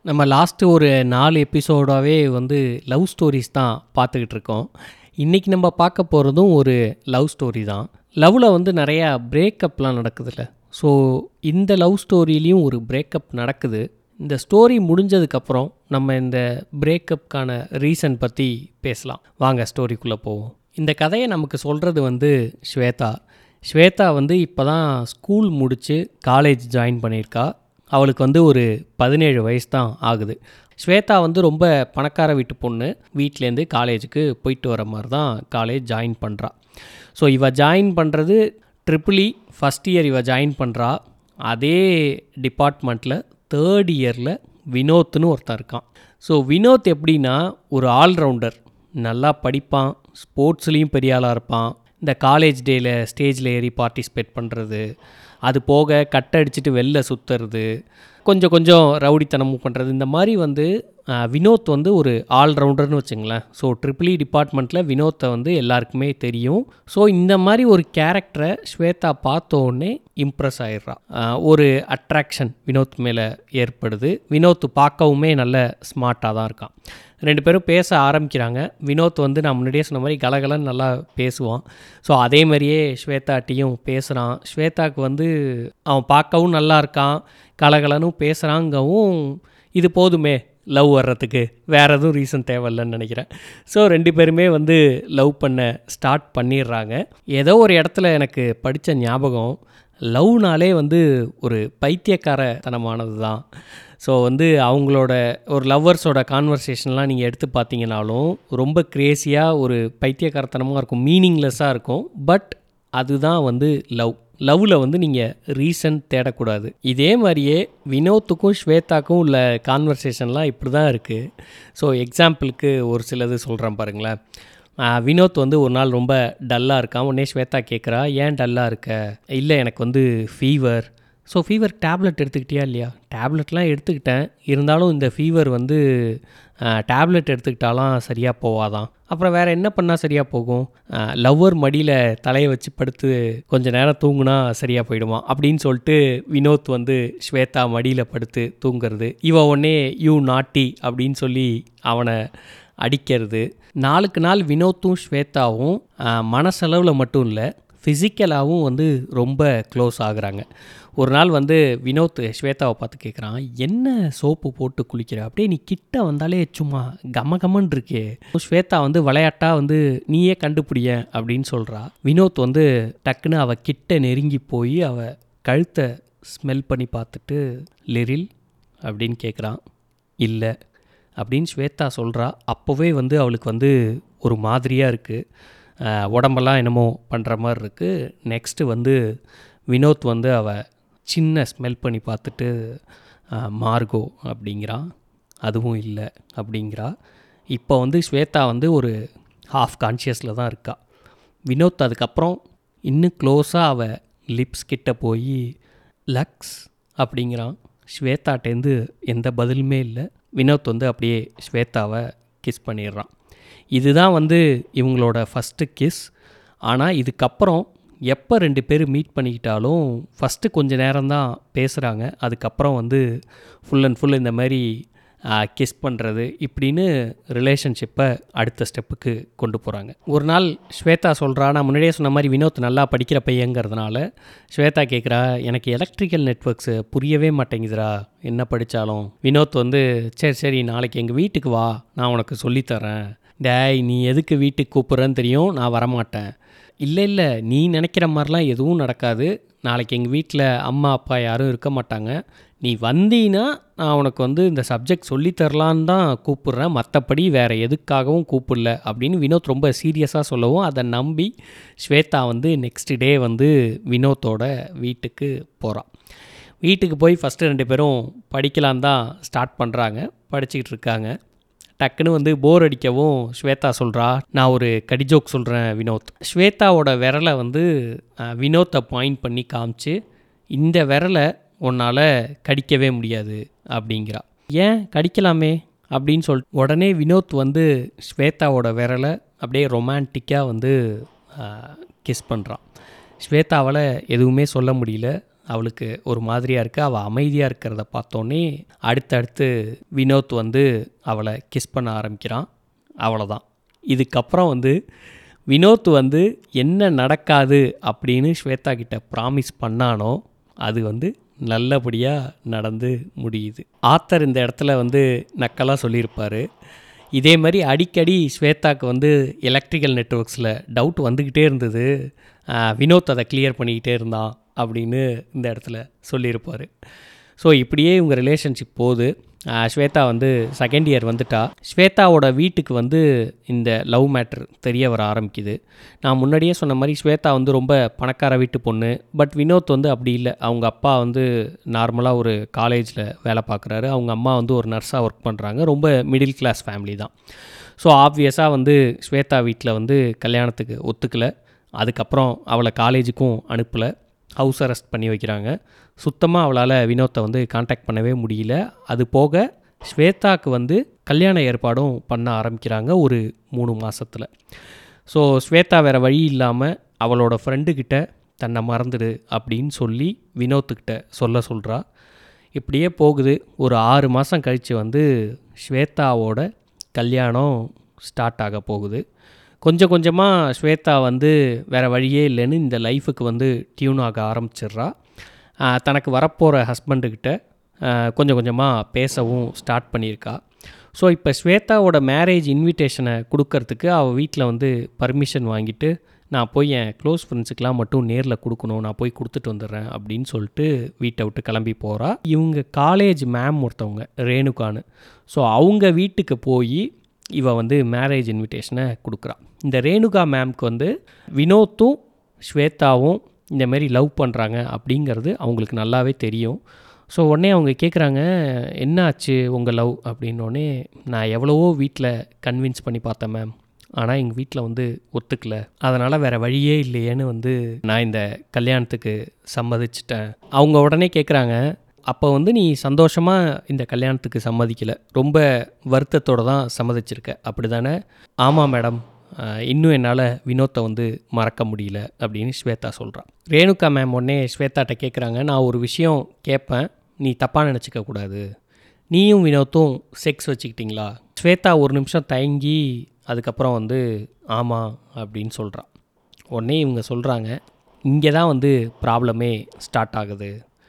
நம்ம லாஸ்ட்டு ஒரு 4 எபிசோடாகவே வந்து லவ் ஸ்டோரிஸ் தான் பார்த்துக்கிட்டு இருக்கோம். இன்றைக்கி நம்ம பார்க்க போகிறதும் ஒரு லவ் ஸ்டோரி தான். லவ்வில் வந்து நிறையா பிரேக்கப்லாம் நடக்குதுல்ல. ஸோ இந்த லவ் ஸ்டோரியிலையும் ஒரு பிரேக்கப் நடக்குது. இந்த ஸ்டோரி முடிஞ்சதுக்கப்புறம் நம்ம இந்த பிரேக்கப்புக்கான ரீசன் பற்றி பேசலாம். வாங்க ஸ்டோரிக்குள்ளே போவோம். இந்த கதையை நமக்கு சொல்கிறது வந்து ஸ்வேதா வந்து இப்போ தான் ஸ்கூல் முடித்து காலேஜ் ஜாயின் பண்ணியிருக்கா. அவளுக்கு வந்து ஒரு 17 வயசு தான் ஆகுது. ஸ்வேதா வந்து ரொம்ப பணக்கார வீட்டு பொண்ணு. வீட்டிலேருந்து காலேஜுக்கு போயிட்டு வர மாதிரி தான் காலேஜ் ஜாயின் பண்ணுறா. ஸோ இவ ஜாயின் பண்ணுறது ட்ரிபிள் ஃபஸ்ட் இயர் இவ ஜாயின் பண்ணுறா. அதே டிபார்ட்மெண்ட்டில் தேர்ட் இயரில் வினோத்னு ஒருத்தன் இருக்கான். ஸோ வினோத் எப்படின்னா ஒரு ஆல்ரவுண்டர். நல்லா படிப்பான், ஸ்போர்ட்ஸ்லேயும் பெரிய ஆளாக இருப்பான். இந்த காலேஜ் டேயில் ஸ்டேஜில் ஏறி பார்ட்டிசிபேட் பண்ணுறது, அது போக கட்டை அடிச்சுட்டு வெளில சுற்றுறது, கொஞ்சம் ரவுடித்தனமும் பண்ணுறது, இந்த மாதிரி வந்து வினோத் வந்து ஒரு ஆல்ரவுண்டர்னு வச்சுங்களேன். ஸோ ட்ரிபிள் டிபார்ட்மெண்ட்டில் வினோத்தை வந்து எல்லாருக்குமே தெரியும். ஸோ இந்த மாதிரி ஒரு கேரக்டரை ஸ்வேதா பார்த்தோன்னே இம்ப்ரெஸ் ஆகிடுறா. ஒரு அட்ராக்ஷன் வினோத் மேலே ஏற்படுது. வினோத் பார்க்கவுமே நல்ல ஸ்மார்ட்டாக தான் இருக்கான். 2 பேரும் பேச ஆரம்பிக்கிறாங்க. வினோத் வந்து நான் முன்னாடியே சொன்ன மாதிரி கலகலன்னு நல்லா பேசுவான். ஸோ அதே மாதிரியே ஸ்வேதாட்டியும் பேசுகிறான். ஸ்வேதாவுக்கு வந்து அவன் பார்க்கவும் நல்லா இருக்கான், கலகலனும் பேசுகிறாங்கவும் இது போதுமே லவ் வர்றதுக்கு, வேறு எதுவும் ரீசன் தேவையில்லைன்னு நினைக்கிறேன். ஸோ 2 பேருமே வந்து லவ் பண்ண ஸ்டார்ட் பண்ணிடுறாங்க. ஏதோ ஒரு இடத்துல எனக்கு படித்த ஞாபகம், லவ்னாலே வந்து ஒரு பைத்தியக்காரத்தனமானது தான். ஸோ வந்து அவங்களோட ஒரு லவ்வர்ஸோட கான்வர்சேஷன்லாம் நீங்கள் எடுத்து பார்த்தீங்கனாலும் ரொம்ப க்ரேஸியாக ஒரு பைத்தியக்காரத்தனமாக இருக்கும், மீனிங்லெஸ்ஸாக இருக்கும். பட் அதுதான் வந்து லவ்வில் வந்து நீங்கள் ரீசன் தேடக்கூடாது. இதே மாதிரியே வினோத்துக்கும் ஸ்வேதாக்கும் உள்ள கான்வர்சேஷன்லாம் இப்படி தான் இருக்குது. ஸோ எக்ஸாம்பிளுக்கு ஒரு சிலது சொல்கிறேன் பாருங்களேன். வினோத் வந்து ஒரு நாள் ரொம்ப டல்லாக இருக்கான். உடனே ஸ்வேதா கேட்குறா, ஏன் டல்லாக இருக்க? இல்லை எனக்கு வந்து ஃபீவர். ஸோ ஃபீவர் டேப்லெட் எடுத்துக்கிட்டியா இல்லையா? டேப்லெட்லாம் எடுத்துக்கிட்டேன், இருந்தாலும் இந்த ஃபீவர் வந்து டேப்லெட் எடுத்துக்கிட்டாலாம் சரியாக போவாதான். அப்புறம் வேறு என்ன பண்ணால் சரியாக போகும்? லவ்வர் மடியில் தலையை வச்சு படுத்து கொஞ்சம் நேரம் தூங்குனா சரியாக போயிடுமா அப்படின்னு சொல்லிட்டு வினோத் வந்து ஸ்வேதா மடியில் படுத்து தூங்குறது. இவன் உடனே யூ நாட்டி அப்படின்னு சொல்லி அவனை அடிக்கிறது. நாளுக்கு நாள் வினோத்தும் ஸ்வேதாவும் மனசளவில் மட்டும் இல்லை, ஃபிசிக்கலாகவும் வந்து ரொம்ப க்ளோஸ் ஆகுறாங்க. ஒரு நாள் வந்து வினோத் ஸ்வேதாவை பார்த்து கேட்குறான், என்ன சோப்பு போட்டு குளிக்கிற? அப்படியே நீ கிட்ட வந்தாலே சும்மா கமகமன் இருக்கே. ஸ்வேதா வந்து விளையாட்டாக வந்து நீயே கண்டுபிடிய அப்படின்னு சொல்கிறா. வினோத் வந்து டக்குன்னு அவள் கிட்ட நெருங்கி போய் அவள் கழுத்தை ஸ்மெல் பண்ணி பார்த்துட்டு லிரில் அப்படின்னு கேட்குறான். இல்லை அப்படின்னு ஸ்வேதா சொல்கிறா. அப்போவே வந்து அவளுக்கு வந்து ஒரு மாதிரியாக இருக்குது, உடம்பெல்லாம் என்னமோ பண்ணுற மாதிரி இருக்குது. நெக்ஸ்ட்டு வந்து வினோத் வந்து அவள் சின்ன ஸ்மெல் பண்ணி பார்த்துட்டு மார்கோ அப்படிங்கிறான். அதுவும் இல்லை அப்படிங்கிறா. இப்போ வந்து ஸ்வேதா வந்து ஒரு ஹாஃப் கான்ஷியஸில் தான் இருக்கா. வினோத் அதுக்கப்புறம் இன்னும் க்ளோஸாக அவள் லிப்ஸ் கிட்ட போய் லக்ஸ் அப்படிங்கிறான். ஸ்வேதாட்டேருந்து எந்த பதிலுமே இல்லை. வினோத் வந்து அப்படியே ஸ்வேதாவை கிஸ் பண்ணிடுறான். இதுதான் வந்து இவங்களோட ஃபஸ்ட்டு கிஸ். ஆனால் இதுக்கப்புறம் எப்போ 2 பேர் மீட் பண்ணிக்கிட்டாலும் ஃபஸ்ட்டு கொஞ்சம் நேரம்தான் பேசுகிறாங்க. அதுக்கப்புறம் வந்து ஃபுல் அண்ட் ஃபுல் இந்த மாதிரி கிஸ் பண்ணுறது இப்படின்னு ரிலேஷன்ஷிப்பை அடுத்த ஸ்டெப்புக்கு கொண்டு போகிறாங்க. ஒரு நாள் ஸ்வேதா சொல்கிறா, நான் முன்னாடியே சொன்ன மாதிரி வினோத் நல்லா படிக்கிற பையங்கிறதுனால ஸ்வேதா கேட்குறா, எனக்கு எலக்ட்ரிக்கல் நெட்வொர்க்ஸு புரியவே மாட்டேங்குதுரா என்ன படித்தாலும். வினோத் வந்து சரி நாளைக்கு எங்கள் வீட்டுக்கு வா, நான் உனக்கு சொல்லித்தரேன். டேய் நீ எதுக்கு வீட்டுக்கு கூப்பிட்றேன்னு தெரியும், நான் வரமாட்டேன். இல்லை நீ நினைக்கிற மாதிரிலாம் எதுவும் நடக்காது. நாளைக்கு எங்கள் வீட்டில் அம்மா அப்பா யாரும் இருக்க மாட்டாங்க. நீ வந்தீன்னா நான் உனக்கு வந்து இந்த சப்ஜெக்ட் சொல்லித்தரலான்னு தான் கூப்பிட்றேன், மற்றபடி வேறு எதுக்காகவும் கூப்பிடல அப்படின்னு வினோத் ரொம்ப சீரியஸாக சொல்லவும் அதை நம்பி ஸ்வேதா வந்து நெக்ஸ்ட் டே வந்து வினோத்தோட வீட்டுக்கு போகிறான். வீட்டுக்கு போய் ஃபஸ்ட்டு 2 பேரும் படிக்கலான் தான் ஸ்டார்ட் பண்ணுறாங்க. படிச்சுக்கிட்டு இருக்காங்க. டக்குன்னு வந்து போர் அடிக்கவும் ஸ்வேதா சொல்கிறா, நான் ஒரு கடிஜோக் சொல்கிறேன் வினோத். ஸ்வேதாவோட விரலை வந்து வினோத்தை பாயிண்ட் பண்ணி காமிச்சு, இந்த விரலை உன்னால் கடிக்கவே முடியாது அப்படிங்கிறா. ஏன் கடிக்கலாமே அப்படின்னு உடனே வினோத் வந்து ஸ்வேதாவோட விரலை அப்படியே ரொமான்டிக்காக வந்து கிஸ் பண்ணுறான். ஸ்வேதாவால் எதுவுமே சொல்ல முடியல. அவளுக்கு ஒரு மாதிரியாக இருக்குது. அவள் அமைதியாக இருக்கிறத பார்த்தோன்னே அடுத்தடுத்து வினோத் வந்து அவளை கிஸ் பண்ண ஆரம்பிக்கிறான். அவ்வளோதான். இதுக்கப்புறம் வந்து வினோத் வந்து என்ன நடக்காது அப்படின்னு ஸ்வேதா கிட்ட ப்ராமிஸ் பண்ணானோ அது வந்து நல்லபடியாக நடந்து முடியுது. ஆத்தர் இந்த இடத்துல வந்து நக்கலாக சொல்லியிருப்பார், இதே மாதிரி அடிக்கடி ஸ்வேதாவுக்கு வந்து எலக்ட்ரிக்கல் நெட்வொர்க்ஸில் டவுட் வந்துக்கிட்டே இருந்தது, வினோத் அதை கிளியர் பண்ணிக்கிட்டே இருந்தான் அப்படின்னு இந்த இடத்துல சொல்லியிருப்பார். ஸோ இப்படியே இவங்க ரிலேஷன்ஷிப் போகுது. ஸ்வேதா வந்து செகண்ட் இயர் வந்துட்டா. ஸ்வேதாவோட வீட்டுக்கு வந்து இந்த லவ் மேட்ரு தெரிய வர ஆரம்பிக்குது. நான் முன்னாடியே சொன்ன மாதிரி ஸ்வேதா வந்து ரொம்ப பணக்கார வீட்டு பொண்ணு. பட் வினோத் வந்து அப்படி இல்லை. அவங்க அப்பா வந்து நார்மலாக ஒரு காலேஜில் வேலை பார்க்குறாரு. அவங்க அம்மா வந்து ஒரு நர்ஸாக ஒர்க் பண்ணுறாங்க. ரொம்ப மிடில் கிளாஸ் ஃபேமிலி தான். ஸோ ஆப்வியஸாக வந்து ஸ்வேதா வீட்டில் வந்து கல்யாணத்துக்கு ஒத்துக்கலை. அதுக்கப்புறம் அவளை காலேஜுக்கும் அனுப்பலை. ஹவுஸ் அரெஸ்ட் பண்ணி வைக்கிறாங்க. சுத்தமாக அவளால் வினோத்தை வந்து காண்டாக்ட் பண்ணவே முடியல. அது போக ஸ்வேதாவுக்கு வந்து கல்யாண ஏற்பாடும் பண்ண ஆரம்பிக்கிறாங்க ஒரு 3 மாதத்தில். ஸோ ஸ்வேதா வேறு வழி இல்லாமல் அவளோட ஃப்ரெண்டுக்கிட்ட தன்னை மறந்துடு அப்படின்னு சொல்லி வினோத்துக்கிட்ட சொல்கிறா. இப்படியே போகுது. ஒரு 6 மாதம் கழித்து வந்து ஸ்வேதாவோட கல்யாணம் ஸ்டார்ட் ஆக போகுது. கொஞ்சம் கொஞ்சமாக ஸ்வேதா வந்து வேறு வழியே இல்லைன்னு இந்த லைஃபுக்கு வந்து டியூன் ஆக ஆரம்பிச்சிட்றா. தனக்கு வரப்போகிற ஹஸ்பண்டுக்கிட்ட கொஞ்சம் கொஞ்சமாக பேசவும் ஸ்டார்ட் பண்ணியிருக்கா. ஸோ இப்போ ஸ்வேதாவோட மேரேஜ் இன்விடேஷனை கொடுக்கறதுக்கு அவள் வீட்டில் வந்து பர்மிஷன் வாங்கிட்டு, நான் போய் என் க்ளோஸ் ஃப்ரெண்ட்ஸுக்கெலாம் மட்டும் நேரில் கொடுக்கணும், நான் போய் கொடுத்துட்டு வந்துடுறேன் அப்படின்னு சொல்லிட்டு வீட்டை விட்டு கிளம்பி போகிறா. இவங்க காலேஜ் மேம் ஒருத்தவங்க ரேணுகான்னு, ஸோ அவங்க வீட்டுக்கு போய் இவள் வந்து மேரேஜ் இன்விடேஷனை கொடுக்குறா. இந்த ரேணுகா மேம்க்கு வந்து வினோத்தும் ஸ்வேதாவும் இந்தமாரி லவ் பண்ணுறாங்க அப்படிங்கிறது அவங்களுக்கு நல்லாவே தெரியும். ஸோ உடனே அவங்க கேட்குறாங்க, என்ன ஆச்சு உங்கள் லவ் அப்படின்னோடனே, நான் எவ்வளவோ வீட்டில் கன்வின்ஸ் பண்ணி பார்த்தேன் மேம், ஆனால் எங்கள் வீட்டில் வந்து ஒத்துக்கலை, அதனால் வேறு வழியே இல்லையேன்னு வந்து நான் இந்த கல்யாணத்துக்கு சம்மதிச்சிட்டேன். அவங்க உடனே கேட்குறாங்க, அப்போ வந்து நீ சந்தோஷமாக இந்த கல்யாணத்துக்கு சம்மதிக்கலை, ரொம்ப வருத்தத்தோடு தான் சம்மதிச்சிருக்க அப்படி தானே? ஆமாம் மேடம், இன்னும் என்னால் வினோத்தை வந்து மறக்க முடியல அப்படின்னு ஸ்வேதா சொல்கிறான். ரேணுகா மேம் உடனே ஸ்வேதாட்ட கேட்குறாங்க, நான் ஒரு விஷயம் கேட்பேன், நீ தப்பாக நினச்சிக்க கூடாது, நீயும் வினோத்தும் செக்ஸ் வச்சுக்கிட்டிங்களா? ஸ்வேதா ஒரு நிமிஷம் தயங்கி அதுக்கப்புறம் வந்து ஆமாம் அப்படின்னு சொல்கிறான். உடனே இவங்க சொல்கிறாங்க, இங்கே தான் வந்து ப்ராப்ளமே ஸ்டார்ட் ஆகுது.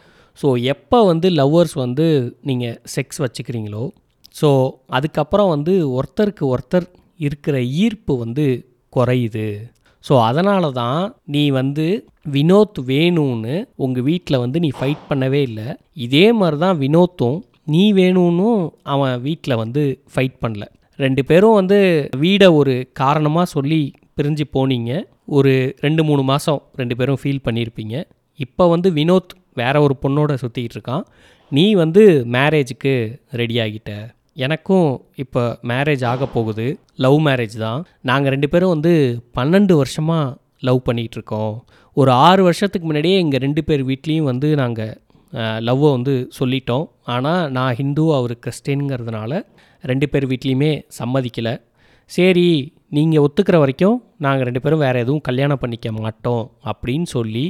ஸோ எப்போ வந்து லவ்வர்ஸ் வந்து நீங்கள் செக்ஸ் வச்சுக்கிறீங்களோ, ஸோ அதுக்கப்புறம் வந்து ஒருத்தருக்கு ஒருத்தர் இருக்கிற ஈர்ப்பு வந்து குறையுது. ஸோ அதனால தான் நீ வந்து வினோத் வேணும்னு உங்கள் வீட்டில் வந்து நீ ஃபைட் பண்ணவே இல்லை. இதே மாதிரி தான் வினோத்தும் நீ வேணும்னு அவன் வீட்டில் வந்து ஃபைட் பண்ணல. 2 பேரும் வந்து வீடை ஒரு காரணமாக சொல்லி பிரிஞ்சு போனீங்க. ஒரு 2-3 மாதம் 2 பேரும் ஃபீல் பண்ணியிருப்பீங்க. இப்போ வந்து வினோத் வேற ஒரு பொண்ணோட சுற்றிக்கிட்டு இருக்கான். நீ வந்து மேரேஜுக்கு ரெடி ஆகிட்ட. எனக்கும் இப்போ மேரேஜ் ஆக போகுது. லவ் மேரேஜ் தான். நாங்கள் 2 பேரும் வந்து 12 வருஷமாக லவ் பண்ணிகிட்ருக்கோம். ஒரு 6 வருஷத்துக்கு முன்னாடியே எங்கள் 2 பேர் வீட்லேயும் வந்து நாங்கள் லவ்வை வந்து சொல்லிட்டோம். ஆனால் நான் ஹிந்து, அவர் கிறிஸ்டின்ங்கிறதுனால 2 பேர் வீட்லேயுமே சம்மதிக்கலை. சரி, நீங்கள் ஒத்துக்கிற வரைக்கும் நாங்கள் 2 பேரும் வேறு எதுவும் கல்யாணம் பண்ணிக்க மாட்டோம் அப்படின்னு சொல்லி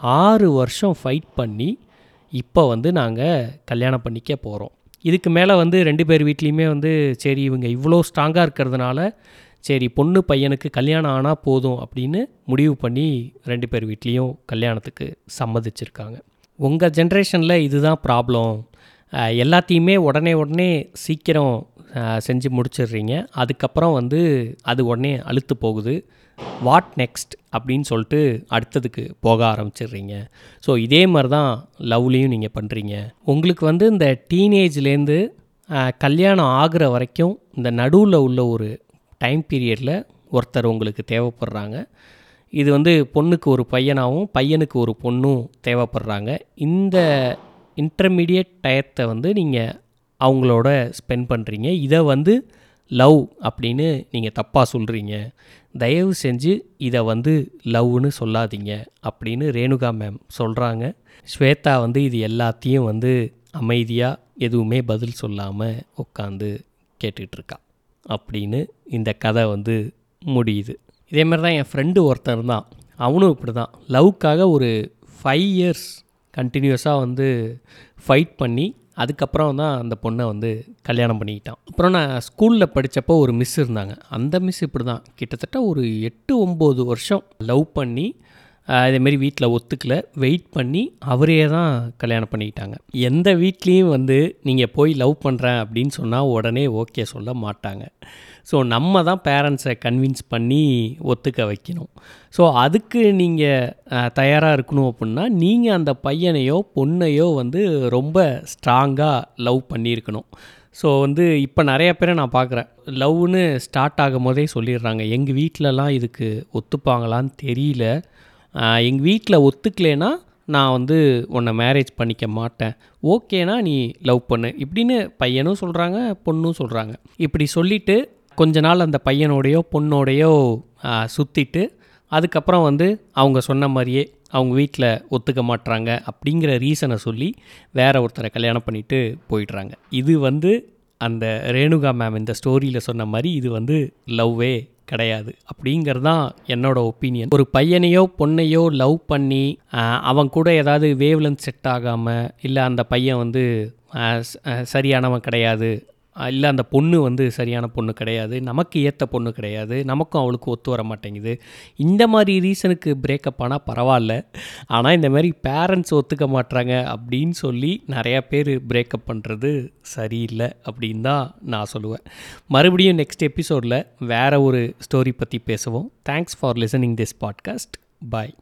6 வருஷம் ஃபைட் பண்ணி இப்போ வந்து நாங்கள் கல்யாணம் பண்ணிக்க போகிறோம். இதுக்கு மேலே வந்து 2 பேர் வீட்லேயுமே வந்து சரி, இவங்க இவ்வளோ ஸ்ட்ராங்காக இருக்கிறதுனால சரி பொண்ணு பையனுக்கு கல்யாணம் ஆனால் போதும் அப்படின்னு முடிவு பண்ணி 2 பேர் வீட்லேயும் கல்யாணத்துக்கு சம்மதிச்சிருக்காங்க. உங்கள் ஜென்ரேஷனில் இதுதான் ப்ராப்ளம். எல்லாத்தையுமே உடனே சீக்கிரம் செஞ்சு முடிச்சிடுறீங்க. அதுக்கப்புறம் வந்து அது உடனே அழுத்து போகுது. வாட் நெக்ஸ்ட் அப்படின்னு சொல்லிட்டு அடுத்ததுக்கு போக ஆரம்பிச்சிடுறீங்க. ஸோ இதே மாதிரி தான் லவ்லேயும் நீங்கள் பண்ணுறீங்க. உங்களுக்கு வந்து இந்த டீனேஜ்லேருந்து கல்யாணம் ஆகிற வரைக்கும் இந்த நடுவில் உள்ள ஒரு டைம் பீரியடில் ஒருத்தர் உங்களுக்கு தேவைப்படுறாங்க. இது வந்து பொண்ணுக்கு ஒரு பையனாகவும் பையனுக்கு ஒரு பொண்ணும் தேவைப்படுறாங்க. இந்த இன்டர்மீடியட் டயத்தை வந்து நீங்கள் அவங்களோட ஸ்பெண்ட் பண்ணுறீங்க. இதை வந்து லவ் அப்படின்னு நீங்கள் தப்பாக சொல்கிறீங்க. தயவு செஞ்சு இதை வந்து லவ்னு சொல்லாதீங்க அப்படின்னு ரேணுகா மேம் சொல்கிறாங்க. ஸ்வேதா வந்து இது எல்லாத்தையும் வந்து அமைதியாக எதுவுமே பதில் சொல்லாமல் உட்காந்து கேட்டுட்ருக்கா அப்படின்னு இந்த கதை வந்து முடியுது. இதே மாதிரி தான் என் ஃப்ரெண்டு ஒருத்தர் தான். அவனும் இப்படி தான் லவ்க்காக ஒரு 5 இயர்ஸ் கண்டினியூஸாக வந்து ஃபைட் பண்ணி அதுக்கப்புறம் தான் அந்த பொண்ணை வந்து கல்யாணம் பண்ணிக்கிட்டான். அப்புறம் நான் ஸ்கூலில் படித்தப்போ ஒரு மிஸ் இருந்தாங்க. அந்த மிஸ் இப்படி தான் கிட்டத்தட்ட ஒரு 8-9 வருஷம் லவ் பண்ணி இதேமாரி வீட்டில் ஒத்துக்கலை, வெயிட் பண்ணி அவரே தான் கல்யாணம் பண்ணிக்கிட்டாங்க. எந்த வீட்லேயும் வந்து நீங்கள் போய் லவ் பண்ணுறேன் அப்படின்னு சொன்னால் உடனே ஓகே சொல்ல மாட்டாங்க. ஸோ நம்ம தான் பேரண்ட்ஸை கன்வின்ஸ் பண்ணி ஒத்துக்க வைக்கணும். ஸோ அதுக்கு நீங்கள் தயாராக இருக்கணும் அப்படின்னா நீங்கள் அந்த பையனையோ பொண்ணையோ வந்து ரொம்ப ஸ்ட்ராங்காக லவ் பண்ணியிருக்கணும். ஸோ வந்து இப்போ நிறைய பேரை நான் பார்க்குறேன், லவ்னு ஸ்டார்ட் ஆகும் போதே சொல்லிடுறாங்க, எங்கள் வீட்டிலலாம் இதுக்கு ஒத்துப்பாங்களான்னு தெரியல, எங்கள் வீட்டில் ஒத்துக்கலைன்னா நான் வந்து உன்னை மேரேஜ் பண்ணிக்க மாட்டேன், ஓகேனா நீ லவ் பண்ணு இப்படின்னு பையனும் சொல்கிறாங்க பொண்ணும் சொல்கிறாங்க. இப்படி சொல்லிவிட்டு கொஞ்ச நாள் அந்த பையனோடையோ பொண்ணோடையோ சுற்றிட்டு அதுக்கப்புறம் வந்து அவங்க சொன்ன மாதிரியே அவங்க வீட்டில் ஒத்துக்க மாட்டுறாங்க அப்படிங்கிற ரீசனை சொல்லி வேற ஒருத்தரை கல்யாணம் பண்ணிவிட்டு போயிடுறாங்க. இது வந்து அந்த ரேணுகா மேம் இந்த ஸ்டோரியில் சொன்ன மாதிரி இது வந்து லவ்வே கிடையாது அப்படிங்கிறது தான் என்னோட ஒப்பீனியன். ஒரு பையனையோ பொண்ணையோ லவ் பண்ணி அவன் கூட ஏதாவது வேவ்லென்த் செட் ஆகாமல், இல்லை அந்த பையன் வந்து சரியானவன் கிடையாது, இல்லை அந்த பொண்ணு வந்து சரியான பொண்ணு கிடையாது, நமக்கு ஏற்ற பொண்ணு கிடையாது, நமக்கும் அவளுக்கு ஒத்து வர மாட்டேங்குது, இந்த மாதிரி ரீசனுக்கு பிரேக்கப் ஆனால் பரவாயில்ல. ஆனால் இந்த மாதிரி பேரண்ட்ஸ் ஒத்துக்க மாட்டுறாங்க அப்படின்னு சொல்லி நிறையா பேர் பிரேக்கப் பண்ணுறது சரியில்லை அப்படின்னு தான் நான் சொல்லுவேன். மறுபடியும் நெக்ஸ்ட் எபிசோடில் வேறு ஒரு ஸ்டோரி பற்றி பேசுவோம். Thanks for listening this podcast. Bye.